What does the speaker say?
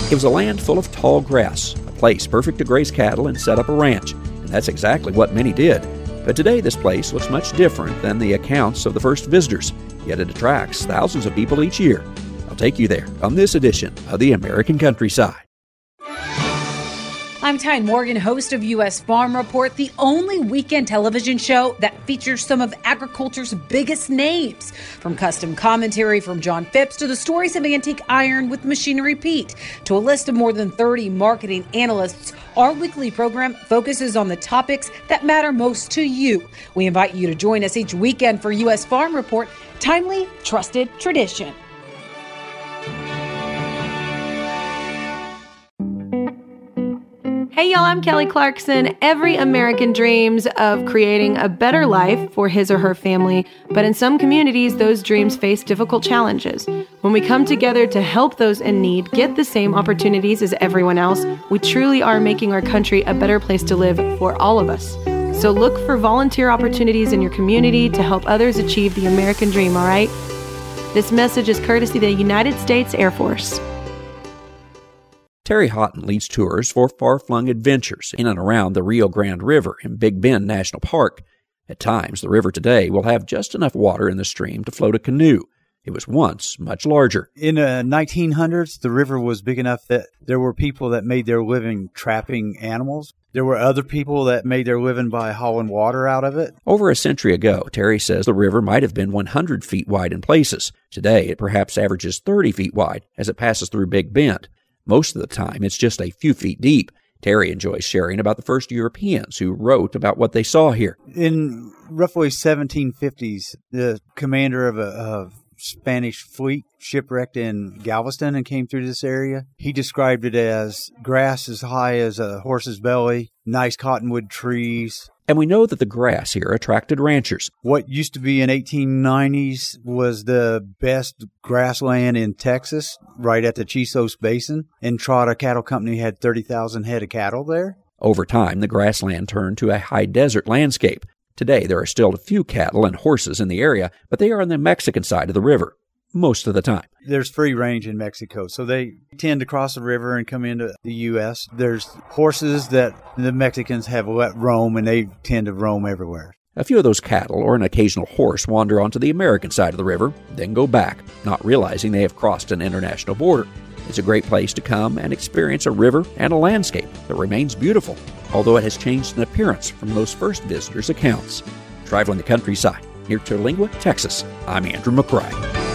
It was a land full of tall grass, a place perfect to graze cattle and set up a ranch, and that's exactly what many did. But today this place looks much different than the accounts of the first visitors, yet it attracts thousands of people each year. I'll take you there on this edition of the American Countryside. I'm Tyne Morgan, host of U.S. Farm Report, the only weekend television show that features some of agriculture's biggest names. From custom commentary from John Phipps to the stories of antique iron with Machinery Pete to a list of more than 30 marketing analysts, our weekly program focuses on the topics that matter most to you. We invite you to join us each weekend for U.S. Farm Report, timely, trusted tradition. Hey y'all, I'm Kelly Clarkson. Every American dreams of creating a better life for his or her family, but in some communities, those dreams face difficult challenges. When we come together to help those in need get the same opportunities as everyone else, we truly are making our country a better place to live for all of us. So look for volunteer opportunities in your community to help others achieve the American dream, all right? This message is courtesy of the United States Air Force. Terry Houghton leads tours for far-flung adventures in and around the Rio Grande River in Big Bend National Park. At times, the river today will have just enough water in the stream to float a canoe. It was once much larger. In the 1900s, the river was big enough that there were people that made their living trapping animals. There were other people that made their living by hauling water out of it. Over a century ago, Terry says the river might have been 100 feet wide in places. Today, it perhaps averages 30 feet wide as it passes through Big Bend. Most of the time, it's just a few feet deep. Terry enjoys sharing about the first Europeans who wrote about what they saw here. In roughly 1750s, the commander of a Spanish fleet shipwrecked in Galveston and came through this area. He described it as grass as high as a horse's belly, nice cottonwood trees. And we know that the grass here attracted ranchers. What used to be in 1890s was the best grassland in Texas, right at the Chisos Basin. Entrada Cattle Company had 30,000 head of cattle there. Over time, the grassland turned to a high desert landscape. Today, there are still a few cattle and horses in the area, but they are on the Mexican side of the river most of the time. There's free range in Mexico, so they tend to cross the river and come into the U.S. There's horses that the Mexicans have let roam, and they tend to roam everywhere. A few of those cattle or an occasional horse wander onto the American side of the river, then go back, not realizing they have crossed an international border. It's a great place to come and experience a river and a landscape that remains beautiful, although it has changed in appearance from those first visitors' accounts. Traveling the countryside near Terlingua, Texas, I'm Andrew McCray.